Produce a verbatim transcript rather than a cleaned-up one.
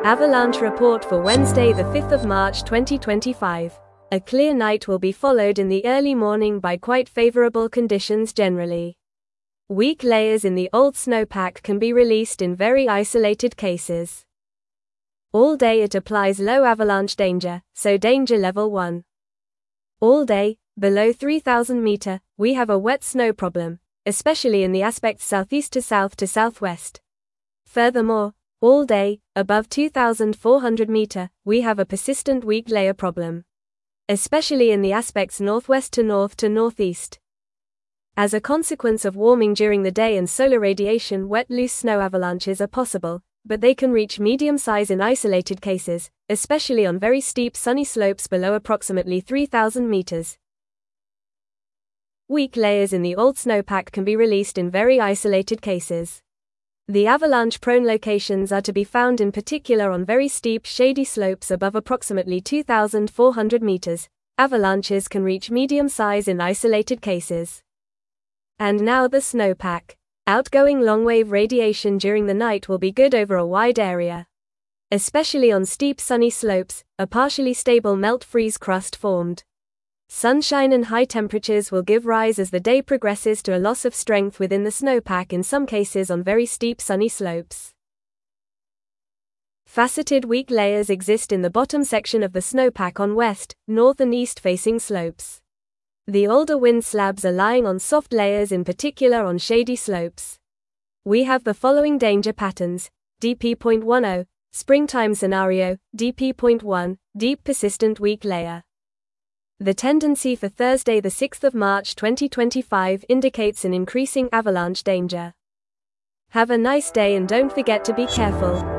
Avalanche report for Wednesday the fifth of March twenty twenty-five. A clear night will be followed in the early morning by quite favorable conditions generally. Weak layers in the old snowpack can be released in very isolated cases. All day it applies low avalanche danger, so danger level one. All day, below three thousand meter, we have a wet snow problem, especially in the aspects southeast to south to southwest. Furthermore, all day, above two thousand four hundred meter, we have a persistent weak layer problem, especially in the aspects northwest to north to northeast. As a consequence of warming during the day and solar radiation, wet loose snow avalanches are possible, but they can reach medium size in isolated cases, especially on very steep sunny slopes below approximately three thousand meters. Weak layers in the old snowpack can be released in very isolated cases. The avalanche-prone locations are to be found in particular on very steep shady slopes above approximately two thousand four hundred meters. Avalanches can reach medium size in isolated cases. And now the snowpack. Outgoing long-wave radiation during the night will be good over a wide area. Especially on steep sunny slopes, a partially stable melt-freeze crust formed. Sunshine and high temperatures will give rise as the day progresses to a loss of strength within the snowpack in some cases on very steep sunny slopes. Faceted weak layers exist in the bottom section of the snowpack on west, north and east facing slopes. The older wind slabs are lying on soft layers, in particular on shady slopes. We have the following danger patterns: D P point ten, springtime scenario, D P point one, deep persistent weak layer. The tendency for Thursday the sixth of March twenty twenty-five indicates an increasing avalanche danger. Have a nice day and don't forget to be careful.